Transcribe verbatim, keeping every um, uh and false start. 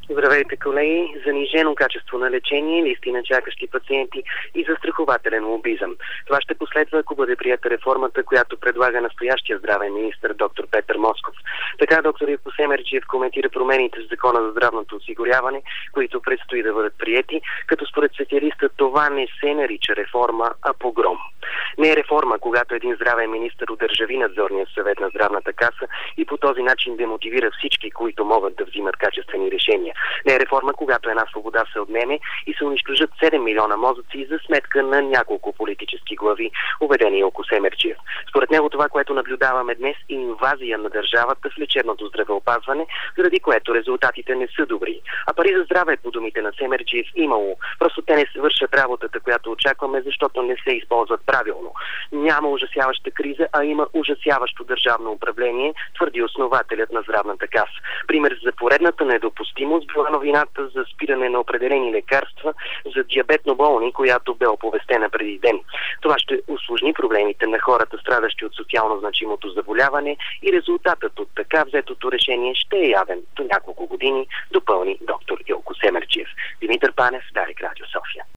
Здравейте, колеги! Занижено качество на лечение, листи на чакащи пациенти и застрахователен лобизъм. Това ще последва, ако бъде прията реформата, която предлага настоящия здравен министър доктор Петър Москов. Така доктор Илко Семерджиев коментира промените в Закона за здравното осигуряване, които предстои да бъдат приети, като според специалиста това не се нарича реформа, а погром. Не е реформа, когато един здравен министър удържави надзорния съвет на здравната каса и по този начин демотивира всички, които могат да взимат качествени решения. Не е реформа, когато една свобода се отнеме и се унищожат седем милиона мозъци за сметка на няколко политически глави, убедени Илко Семерджиев. Според него това, което наблюдаваме днес, е инвазия на държавата в лечебното здравеопазване, заради което резултатите не са добри. А пари за здраве, по думите на Семерджиев, имало. Просто те не свършат работата, която очакваме, защото не се използват правилно. Няма ужасяваща криза, а има ужасяващо държавно управление, твърди основателят на здравната каса. Пример за поредната недопустимост била новината за спиране на определени лекарства за диабетно болни, която бе оповестена преди ден. Това ще усложни проблемите на хората, страдащи от социално значимото заболяване, и резултатът от така взетото решение ще е явен до няколко години, допълни доктор Илко Семерджиев. Димитър Панев, Дарик, Радио София.